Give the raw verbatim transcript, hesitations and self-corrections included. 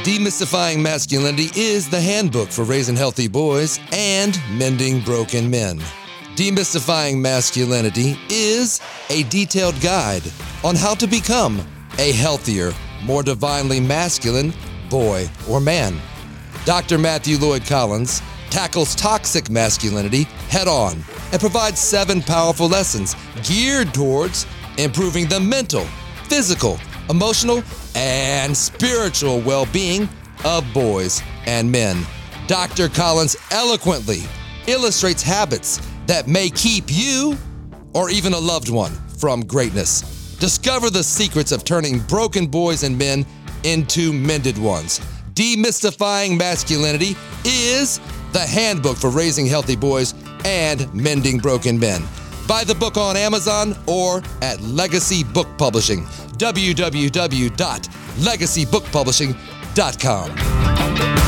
Demystifying Masculinity is the handbook for raising healthy boys and mending broken men. Demystifying Masculinity is a detailed guide on how to become a healthier, more divinely masculine boy or man. Doctor Matthew Lloyd Collins tackles toxic masculinity head-on and provides seven powerful lessons geared towards improving the mental, physical, emotional, and spiritual well-being of boys and men. Doctor Collins eloquently illustrates habits that may keep you or even a loved one from greatness. Discover the secrets of turning broken boys and men into mended ones. Demystifying Masculinity is the handbook for raising healthy boys and mending broken men. Buy the book on Amazon or at Legacy Book Publishing, w w w dot legacy book publishing dot com.